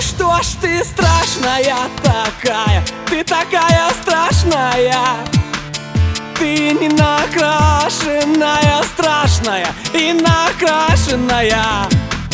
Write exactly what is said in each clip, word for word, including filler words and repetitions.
что ж ты страшная такая, ты такая страшная. Ты не накрашенная, страшная и накрашенная.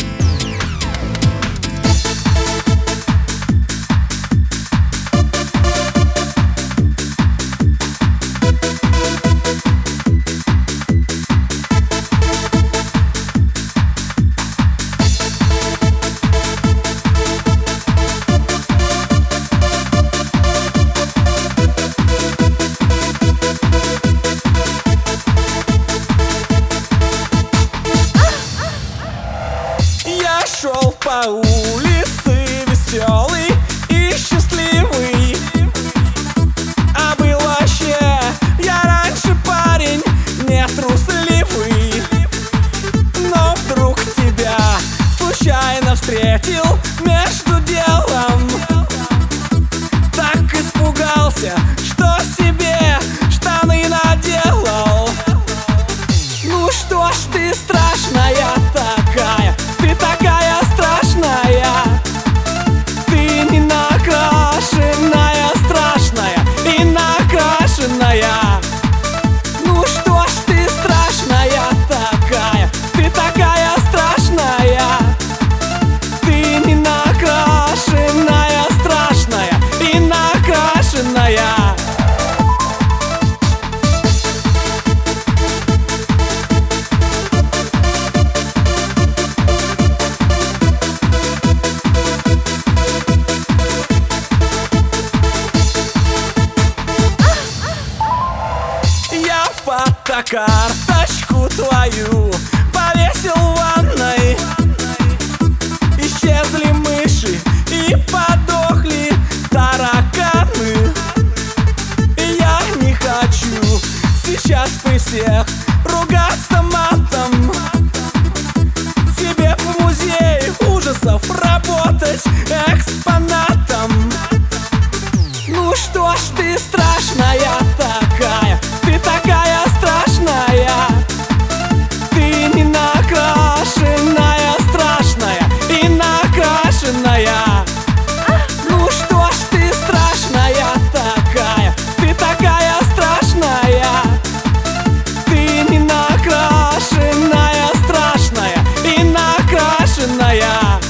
Шел по улице веселый и счастливый, а был вообще я раньше парень не трусливый. Но вдруг тебя случайно встретил между делом, так испугался, что себе штаны наделал. Ну что ж ты страшная такая, ты такая страшная. Ты не накрашенная, страшная и накрашенная. Ну что ж ты страшная такая, ты такая страшная. Ты не накрашенная, страшная и накрашенная. Фотокарточку твою повесил в ванной. Исчезли мыши и подохли тараканы. Я не хочу сейчас при всех ругаться матом. Тебе в музее ужасов работать экспонатом. Ну что ж ты страшная такая, ты такая страшная. Ты не накрашенная, страшная и накрашенная. Ну что ж ты страшная такая, ты такая страшная. Ты не накрашенная, страшная и накрашенная.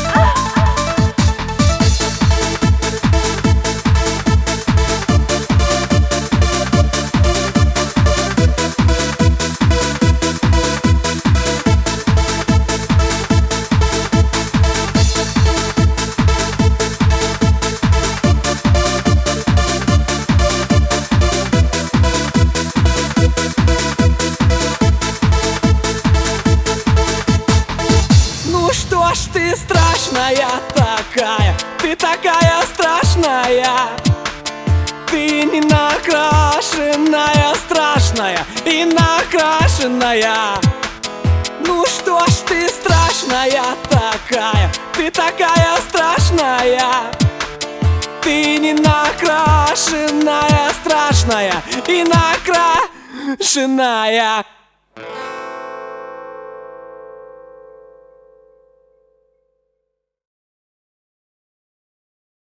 Что ж ты страшная такая, ты такая страшная. Ты не накрашенная, страшная и накрашенная. Ну что ж ты страшная такая, ты такая страшная. Ты не накрашенная, страшная и накрашенная.